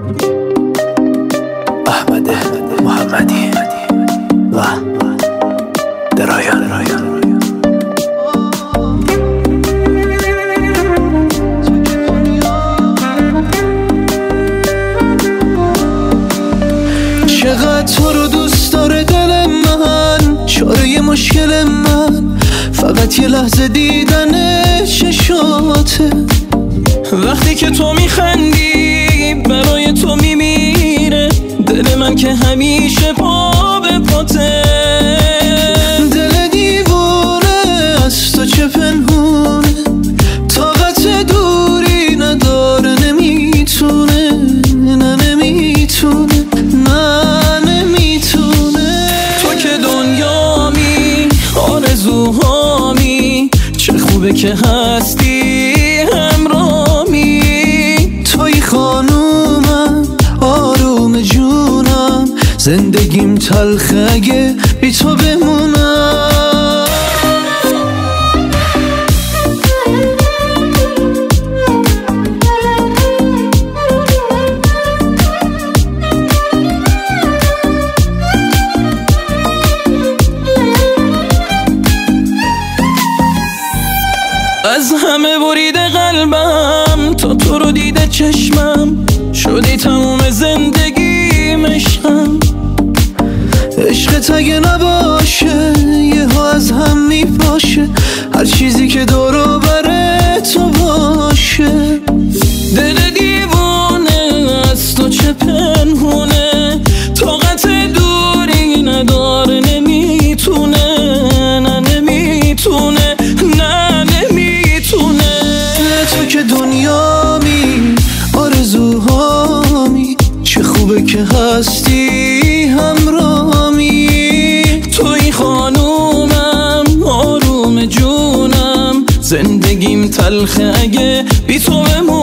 احمد محمدی و درایان. چقدر تو رو دوست داره دل من، چاره مشکل من فقط یه لحظه دیدن چشاته. وقتی که تو میخندی برای تو میمیره دل من که همیشه پا به پاته. دل دیوونه از تو چه پنهونه، طاقت دوری نداره، نمیتونه، نه نمیتونه، نه نمیتونه. تو که دنیامی، آرزوهامی، چه خوبه که هستی همرامی. توی خانومم، آروم جونم، زندگیم تلخه اگه بی تو بمونم. از همه بریده قلبم، تو رو دیده چشمم، شدی تموم زندگیم عشقم. عشقت اگه نباشه یه ها از هم میپاشه، هر چیزی که دور و بر تو باشه. دل دیوونه از تو چه پنهونه، طاقت دوری نداره، نمیتونه، نه نمیتونه، نه نمیتونه. تو که دنیامی، آرزوهامی، چه خوبه که هستی همرامی. توی خانومم، آروم جونم، زندگیم تلخه اگه بی تو بمونم.